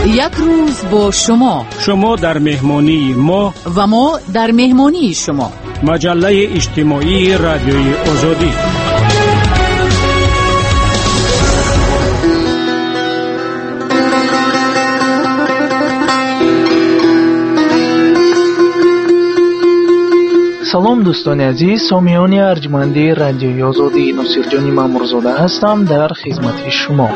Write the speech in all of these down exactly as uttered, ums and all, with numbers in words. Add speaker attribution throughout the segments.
Speaker 1: یک روز با شما،
Speaker 2: شما در مهمانی ما
Speaker 1: و ما در مهمانی شما.
Speaker 2: مجله اجتماعی رادیوی آزادی.
Speaker 3: سلام دوستان عزیز، سامیان ارجمندی رادیوی آزادی، نصیرجانی مامورزاده هستم در خدمت شما.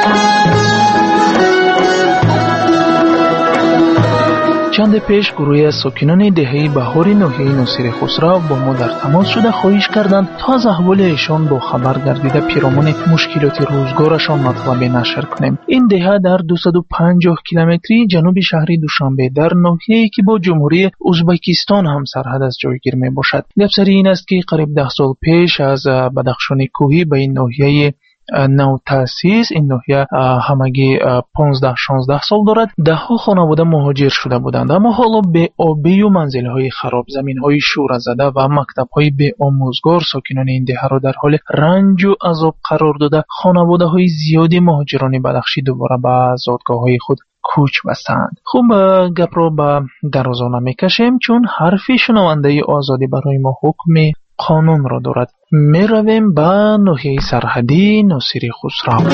Speaker 3: چند پیش گروهی از ساکنان دهه بهاری ناحیه ناصر خسرو با ما در تماس شده خواهش کردند تا از احوال ایشان با خبر گردیده پیرامون مشکلات روزگارشان مطلب نشر کنیم. این دهه در دویست و پنجاه کیلومتری جنوب شهر دوشنبه در ناحیه‌ای که با جمهوری ازبکستان هم سرحد است جایگیر می باشد. گپ سر این است که قریب ده سال پیش از بدخشان کوهی به این ناحیه نو تاسیس، این ناحیه همگی پانزده شانزده سال دارد، ده ها خانواده مهاجر شده بودند، اما حالا به آبی و منزل‌های خراب، زمین‌های شوره زده و مکتب‌های به آموزگار ساکنان این دهه را در حال رنج و عذاب قرار داده، خانواده‌های زیادی مهاجران بدخشی دوباره به زادگاه‌های خود کوچ بستند. خوب، گپ را به درازا نمی‌کشیم، چون حرفی شنونده آزادی برای ما حکم قانون را دارد. می رویم به ناحیه سرحدی ناصر خسرو.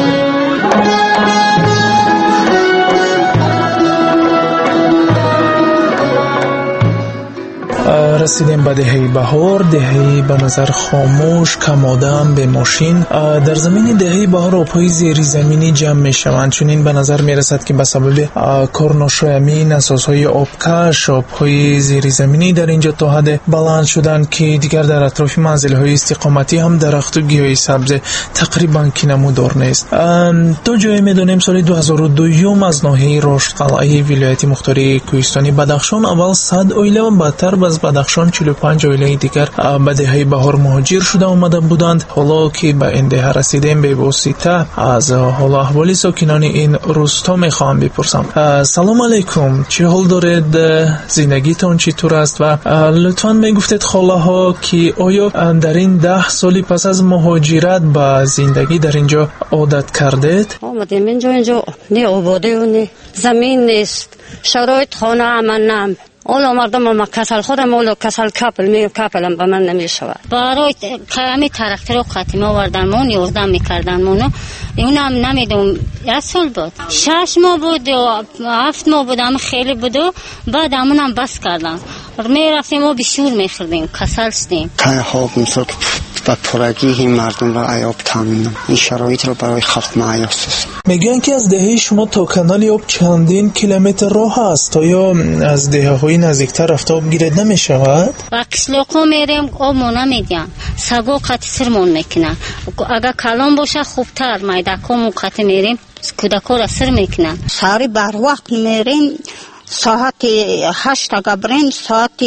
Speaker 3: رسیدیم به دهه بهار، دهه به نظر خاموش، کم آدم، به ماشین. در زمین دهه بهار آب‌های زیر زمینی جمع می‌شوند، چون این به نظر می‌رسد که به سبب کار ناشایمی نسازهای آبکش، آب‌های زیر زمینی در اینجا تا حد بلند شدند که دیگر در اطراف منزل‌های استقامتی هم درخت و گیاه سبز تقریباً که نمودار نیست. تا جایی می‌دانیم سال دو هزار و دو از ناحیه رشد قلعه ولایت مختار کوهستانی بدخشان اول صد عائله و بعدتر از بدخشان چهل و پنج عائله دیگر به دهه بهار مهاجر شده آمده بودند. حالا که به این دهه رسیدیم، به واسطه از حال احوال ساکنان این روستا میخواهم بپرسم. سلام علیکم، چه حال دارید؟ زندگیتون چطور است؟ و لطفاً میگفتید خاله ها که آیا در این ده سالی پس از مهاجرت به زندگی در اینجا عادت کردید؟
Speaker 4: آمدیم اینجا اینجا نه آباده و نه زمین نیست، شرایط خانه امن نم. اولا مردم ما کسل خودم اولا کسل کپل می کپلم به من نمی شود. برای کمی ترقی رو قطعی ما وردن مون یوردن میکردن مونو اونم نمیدونم اصول بود. شش ماه بود و هفت ماه بود، هم خیلی بود و بعد همونم بس کردن. می رفتیم و بیشور میخوردیم، کسل شدیم.
Speaker 5: تای خواب مثل و پرگی این مردم را عیاب تامینم. این شرایط رو برای خلق معیاس.
Speaker 3: میگن که از دهه شما تا کانال آب چندین کیلومتر راه است، آیا از دهه های نزدیکتر رفت آب گیرد نمی شود؟
Speaker 4: با کشلوکو میریم آب مونه میدیم، سگو قطع سرمون میکنن. اگر کلان باشه خوبتر، میدکو مقطع میریم کودکو را سر میکنن.
Speaker 6: ساری بر وقت میریم، ساعت هشت اگر بریم ساعت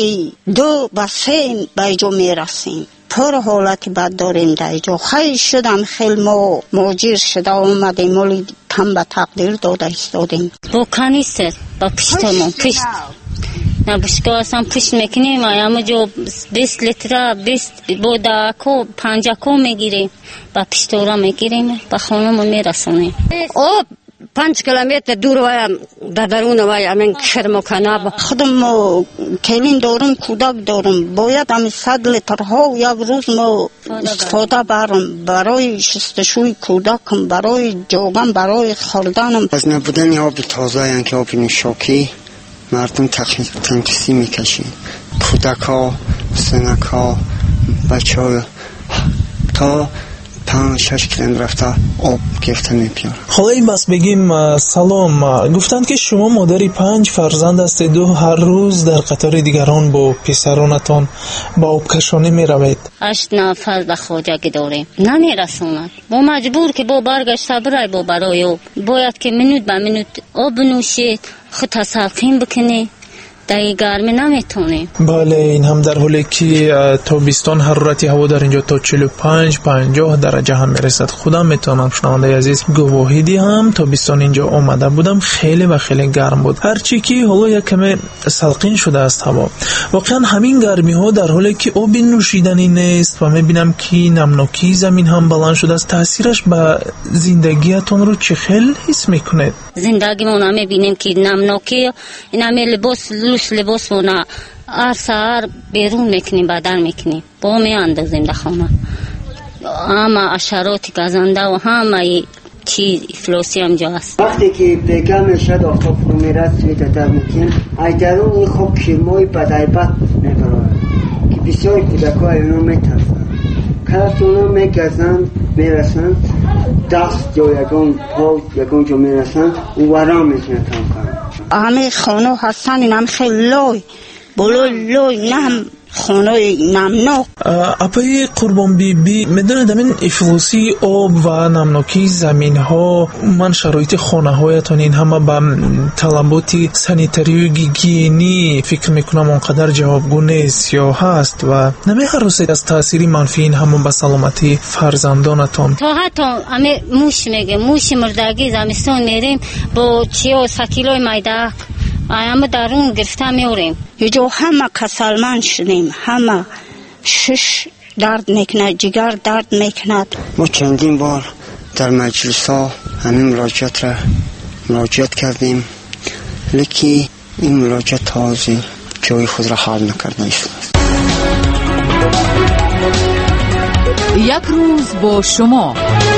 Speaker 6: دو با سه بایجو میرسیم. پر حالت بد داریم در اینجا. خیلی شدم خیلی ما موجیر شده اومدیم، مولی کم به تقدیر داده ایستادیم.
Speaker 4: با کنیستر با پشتمون پشت نه بشکا اصلا پشت میکنیم، اما جو بیست لیتر بیست بودا کو پنجا کو میگیریم، با پشتورا میگیریم با خانمون میرسونیم.
Speaker 6: آب پنج کیلومتر دور وایم در درون وایم این کرمکنه. خودم ما کلین دارم، کودک دارم، باید همین صد لیتر ها یک روز ما استفاده برم برای شستشوی کودکم، برای جوغم، برای خوردنم.
Speaker 5: از نبودن آب تازه یعنی که آب نوشاکی مردم تنکسی میکشین، کودک ها، سنک ها، بچه ها تا پنج شش کیلومتر رفته آب گرفته میپیارن.
Speaker 3: حالا این بس بگیم سلام، گفتند که شما مادری پنج فرزند هستید و هر روز در قطار دیگران با پسرانتان با آب کشانی میروید.
Speaker 4: هشت نفر به خواجگی داریم، نمیرسوند. ما مجبور که با برگشته برای با برای آب باید که منوت به منوت آب بنوشید، خود تسلقین بکنی در گرمی نمیتونیم.
Speaker 3: بله، این هم در حالی که تابستان حرارت هوا در اینجا تا چهل و پنج پنجاه درجه هم میرسد. خودم میتونم شنونده عزیز گواهی دهم. تابستان اینجا آمده بودم، خیلی و خیلی گرم بود، هرچی که حالا یک کمی سلقین شده است هوا. واقعا همین گرمی ها در حالی که آب نوشیدنی نیست و میبینم که نمناکی زمین هم بلند شده است، تاثیرش به زندگیتون رو چه خیلی حس میکنید؟
Speaker 4: زندگیمون هم میبینیم که نمناکی، این همه لباس لوس لباس مونه هر سهر بیرون میکنیم، بدن میکنیم، با میاندازیم در خانه. همه اشاراتی گزنده و همه چیز افلاسی هم جا هست.
Speaker 5: وقتی که دیگه میشد آفتاب رو میرد توی دتر میکنیم، ای درون این خوب کرمای بدایبت میبرد که بسیار کودکا اینا میترسن، که اونا میگزند میرسند دست یا یکون پا یکون جو میرسند و ورا میتونه کم کنند.
Speaker 6: همه خانه هستن این هم خیلی لای بلوی لای، نه هم خانه نمناک.
Speaker 3: اپای قربان بی بی میدونید این افلاسی آب و نمناکی زمین ها، من شرایط خانه هایتان این همه با طلبات سانیتری و گیگینی فکر میکنم اونقدر جوابگو نیست یا هست و نمی‌هرسید از تاثیر منفی این همون به سلامتی فرزندانتان.
Speaker 4: تا حتی همه موش میگه، موش مردگی زمستون میریم با چیا سکیلوی میده اما درون گرفته میوریم.
Speaker 6: یجا همه کسلمند شدیم، همه شش درد میکنه، جگر درد میکنه.
Speaker 5: ما چندین بار در مجلس ها همین مراجعت را مراجعت کردیم، لیکی این مراجعت تازه جای خود را حال نکرده است.
Speaker 1: یک روز با شما.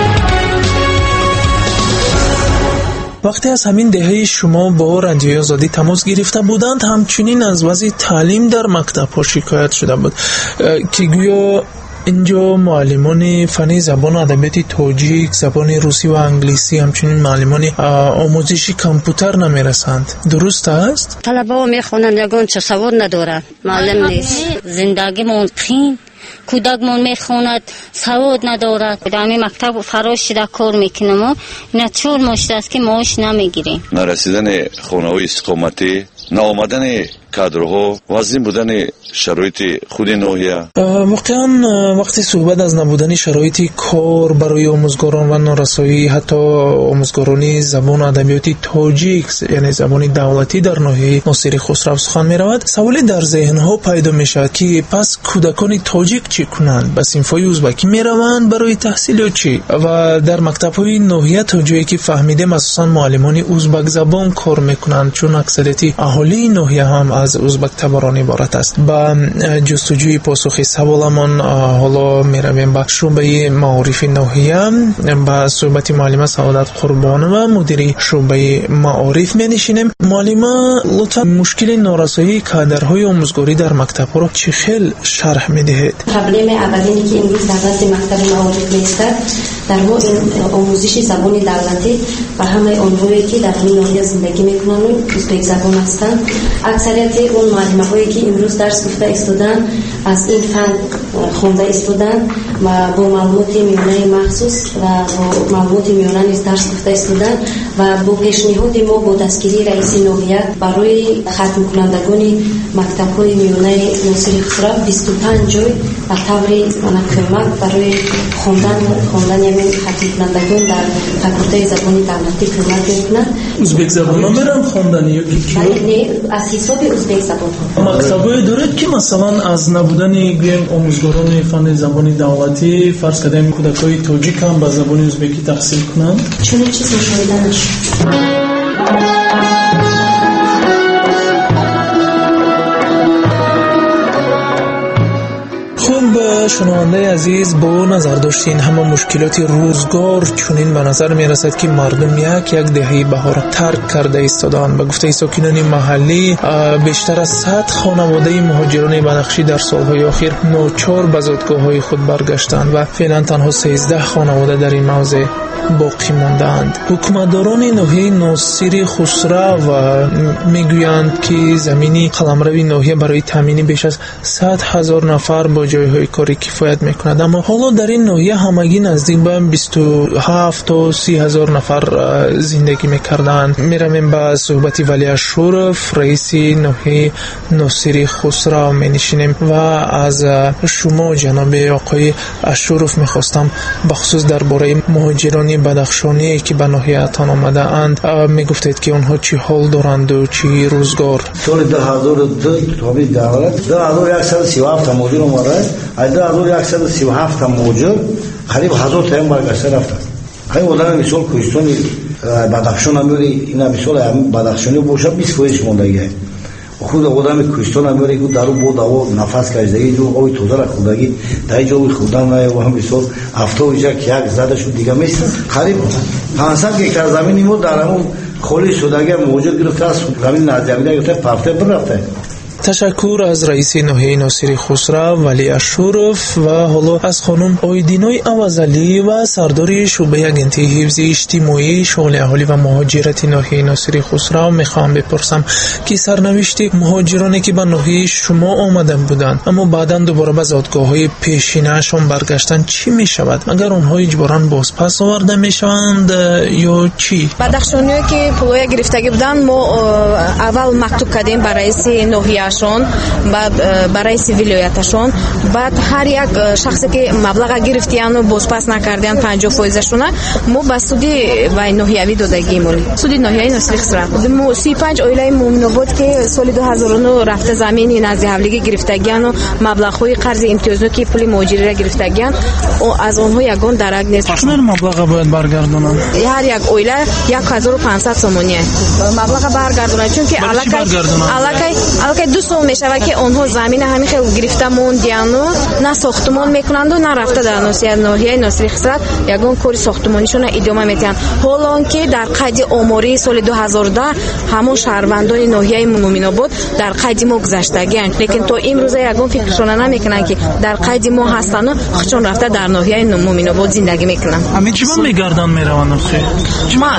Speaker 3: وقتی از همین دهه شما با رادیوی آزادی تماس گرفته بودند، همچنین از وضع تعلیم در مکتب‌ها شکایت شده بود که گویا اینجا معلمان فنی زبان و ادبیات تاجیک، زبان روسی و انگلیسی، همچنین معلمان آموزشی کامپیوتر نمیرسند. درست است؟
Speaker 4: طلبه‌ها میخونن یگان چه سواد ندارن، معلم نیست. زندگیمون قین، کودکمون میخوند سواد ندارد. در مکتب فراش شده کار میکنم و نچور مشت است که معاش نمیگیریم.
Speaker 7: نرسیدن خانه‌های استقامتی، ناآمدن کادرها، وزین بودن شرایط خود ناحیه.
Speaker 3: واقعا وقتی صحبت از نبودن شرایط کار برای آموزگاران و نارسایی حتی آموزگاران زبان و ادبیات تاجیک یعنی زبان دولتی در ناحیه ناصری خسرو سخن می رود، سوالی در ذهن ها پیدا می شود که پس کودکان تاجیک چی کنند؟ به صنف‌های ازبکی می روند برای تحصیل یا چی؟ و در مکتب‌های ناحیه تا جایی که فهمیدیم اساساً معلمان ازبک زبان کار میکنند، چون اکثریت اهالی ناحیه هم از ازبک تباران عبارت است. با جستجوی پاسخ سوالمان حالا میرویم به شعبه معارف ناحیه، با صحبت معلمه سعادت قربانова مدیر شعبه معارف می‌نشینیم. معلمه لطفا مشکل نارسایی کادرهای آموزگاری در مکتب‌ها را چه خیلی شرح می‌دهید؟
Speaker 8: پرابلم اولینی که امروز در وضع مکتب معارف می‌افتد در واقع آموزش زبان دولتی و همه آنهایی که در این ناحیه زندگی می‌کنند ازبک زبان هستند. اکثریت اون معلم‌هایی که امروز درس گفته استودن از این فن خونده استودن و با معلومات میانه مخصوص و با معلومات میانه نیز درس گفته استودن و با پیشنهاد ما با دستگیری رئیس ناحیه برای ختم کنندگان مکتب‌های میانه ناصری خسرو بیست و پنج جای و طوری کمک برای خواندن خواندن یعنی ختم کنندگان در فاکولته زبان دولتی کمک میکنند.
Speaker 3: ازبک زبان ها میرن خواندن یا کی؟
Speaker 8: نه، از حساب ازبک زبان ها.
Speaker 3: مکتب‌های دارد که مثلا از نبودن گیم آموزگاران فن زبان دولتی فرض کردیم کودکای تاجیک هم به زبان ازبکی تحصیل کنند؟
Speaker 8: چون چیز مشاهده نشد.
Speaker 3: شنونده عزیز، با نظر داشتین همه مشکلات روزگار چونین به نظر می رسد که مردم یک یک دهه بهار ترک کرده ایستادند. به گفته ساکنان محلی بیشتر از صد خانواده مهاجران بنفشی در سالهای اخیر ناچار به زادگاه‌های خود برگشتند و فعلا تنها سیزده خانواده در این موضع باقی ماندند. حکومتداران ناحیه ناصری خسرو و میگویند که زمینی قلمرو ناحیه برای تامین بیش از صد هزار نفر با جایهای کاری کفایت میکند. اما حالا در این ناحیه همگی نزدیک به بیست و هفت تا سی هزار نفر زندگی میکردند. میرمیم به صحبت ولی اشورف رئیس ناحیه ناصری خسرو مینشینیم و از شما جناب آقای اشورف میخواستم بخصوص درباره مهاجران بدخشانی که به ناحیه تان آمده اند میگفتید که اونها چی حال دارند و چی روزگار.
Speaker 9: سال دو هزار و دو تابید دارد دو هزار و صد و سی و هفت مهاجر اومده. از دو هزار و صد و سی و هفت مهاجر قریب هزار تا هم برگشته رفته. همین آدم مثال کوهستان بدخشان هم میری اینا مثال بدخشانی باشه بیست فیصد موندگی. خود آدم کوهستان هم میری که درو بود او نفس کشیدگی جو اوی توزه را خوردگی در جای خودم نه و هم مثال هفته یک یک زده شد دیگه میشه قریب پانصد هکتار زمینی بود در همون خالی شدگی موجود گرفته است. زمین نزدیکی گرفته پرفته برفته.
Speaker 3: تشکر از رئیس ناحیه ناصری خسرو ولی اشورف و حالا از خانم آیدینای عوضلی و سردار شعبه اگنتی حفظ اجتماعی شغل اهالی و مهاجرت ناحیه ناصری خسرو میخوام بپرسم که سرنوشت مهاجرانی که به ناحیه شما آمدن بودند اما بعداً دوباره به زادگاه‌های پیشینه‌شان برگشتن چی میشود؟ مگر اونها اجباراً باز پس آورده میشوند یا چی؟
Speaker 10: بدخشانی‌ها که پولای گرفتگی بودن ما اول مکتوب کردیم برای رئیس ناحیه شون بعد برای ولایتشون بعد هر یک شخصی که مبلغ گرفتیان و بازپس نکردیان پنجاه درصد شون ما با سودی و ناحیوی دادگی مولی سودی ناحیه ناصری خسرو ما سی و پنج اویلای مومن بود که سال دو هزار و نه رفته زمین نزد حولیگی گرفتگیان و مبلغ های قرض امتیازی که پول مهاجری گرفتگیان و از اونها یگان درک نیست.
Speaker 3: چقدر مبلغ باید برگردونن؟
Speaker 10: هر یک اویلا یک هزار و پانصد سومونیه مبلغ برگردونن چون که علاقه علاقه علاقه دو سال میشه که اونها زمین همین خیلی گرفته موندیان و نه ساختمان میکنند و نه رفته در ناحیه ناصری خسرو یگان کاری ساختمانیشون ادامه میدن. حالا که در قید آماری سال دو هزار و ده همون شهروندان ناحیه مومن آباد در قید ما گذشتگان لیکن تا امروز یگان فکرشون نمیکنن که در قید ما هستن و خودشون رفته در ناحیه مومن آباد زندگی میکنن.
Speaker 3: همین چی میگردن میروند آخه؟
Speaker 10: ما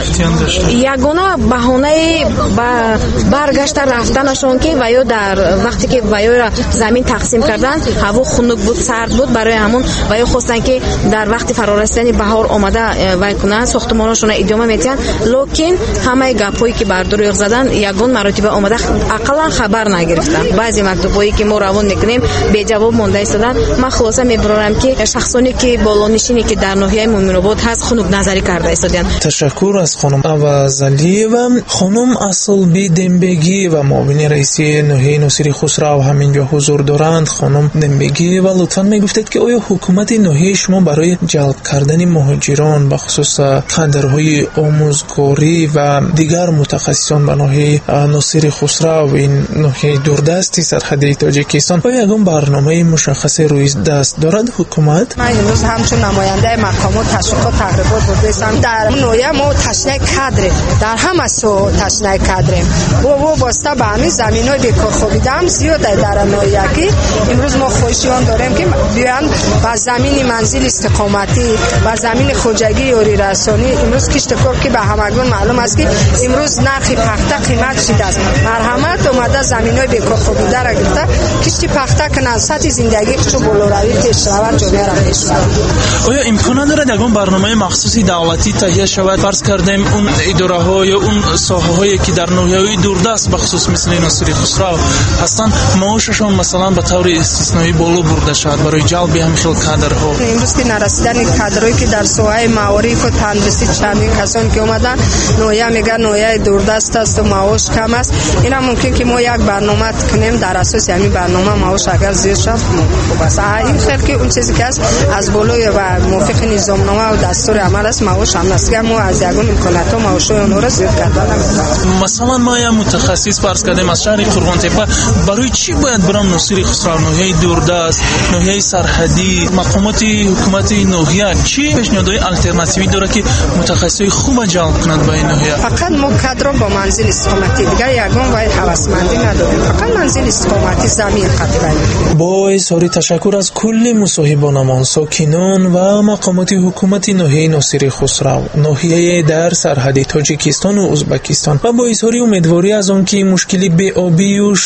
Speaker 10: یگانا بهانه با برگشت رفتنشون که و یا در وقتی که ویا زمین تقسیم کردن هوا خنک بود سرد بود برای همون ویا خواستن که در وقت فرارسیدن بهار آمده وای کنن ساختمانشون ادامه میدن لیکن همه گپایی که بر دروغ زدن یگان مراتب آمده اقلا خبر نگرفتن. بعضی مکتوبایی که ما روان میکنیم بی جواب مونده ایستادن. من خلاصه میبرم که شخصانی که بالانشینی که در ناحیه مومن آباد هست خنک نظری کرده ایستادن.
Speaker 3: تشکر از خانم عوضلی و خانم اصلبی دنبگی و معاون رئیس ناحیه ناصری خسرو همینجا حضور دارند. خانم دنبگی و لطفاً میگفتید که آیا حکومت ناحیه شما برای جلب کردن مهاجران به خصوص کادرهای آموزگاری و دیگر متخصصان به ناحیه ناصری خسرو و این ناحیه دوردستی سرحدی تاجیکستان آیا یگان برنامه مشخص روی دست دارد حکومت؟
Speaker 11: من امروز همچون نماینده مقامات تشویق تقریبات بودم در ناحیه ما تشنه کادر در همه سو تشنه کادر و و واسطه به همین زمینای بیکار خوابیدم زیاد در ناحیه که امروز ما خواهشیان داریم که بیان با زمین منزل استقامتی و زمین خوجگی یاری رسانی امروز کشت کار که به همگان معلوم است که امروز نرخ پخته قیمت شده است. مرحمت اومده زمینای بیکار خوابیده را گرفته کشتی پخته کنن سطح زندگی خودشو بالوروی پیشرفت جامعه را پیشرفت.
Speaker 3: آیا امکان دارد یگان برنامه مخصوصی دولتی تهیه شود؟ فرض کردیم اون اداره ها یا اون ساحه هایی که در ناحیه دوردست به خصوص مثل ناصری خسرو هستند معاششون مثلا به طور استثنایی بالا برده شود برای جلب همین خیل کادرها.
Speaker 11: امروز که نرسیدن کادرایی که در ساحه معارف و تندرسی چندین کسانی که اومدن ناحیه میگن ناحیه دوردست است و معاش کم است. اینا ممکن که ما یک برنامه کنیم در اساس همین برنامه معاش اگر زیاد شد خوب است. این خیلی که اون چیزی که است از بالای و موافق نظامنامه و دستور عمل است معاش هم است که ما از یگان امکانات و معاش اون را زیاد کردن.
Speaker 3: مثلا ما یا متخصص فرض کردیم از شهر قرغانتپه برای چی باید برام ناصری خسرو ناحیه دوردست ناحیه سرحدی مقامات حکومت ناحیه چی پیشنهادهای الटरनेटिव्ی داره که متخصصای خوب جلب کنند به این ناحیه؟
Speaker 11: فقط ما کادر با منزل استقامتی دیگه یگان و هوسمندی نداریم. فقط منزل استقامتی زمین قطعی. با
Speaker 3: اظهار تشکر از کل مصاحبانمان ساکنان و مقامات حکومت ناحیه ناصری خسرو ناحیه در سرحد تاجیکستان و ازبکستان و با اظهار امیدواری از آن که مشکل بی‌آبی و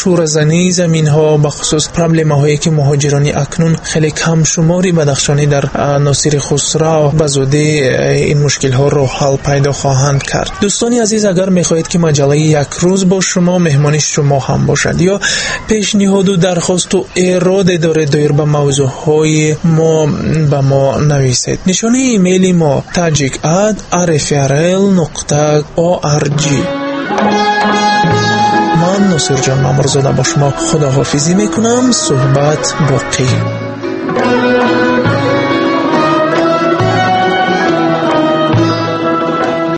Speaker 3: شوره‌زنی زمین‌ها، بخصوص پرابلم‌هایی که مهاجران اکنون خیلی کم شماری بدخشانی در ناصر خسرو به زودی این مشکل‌ها رو حل پیدا خواهند کرد. دوستانی عزیز، اگر می‌خواهید که مجله یک روز با شما مهمان شما هم باشد یا پیشنهاد و درخواست و اراده دارید دایر به موضوعهای ما به ما نویسید. نشانه ایمیل ما tajik at r f r l dot org. من ناصر جان مامرزاده با شما خداحافظی میکنم. صحبت باقی.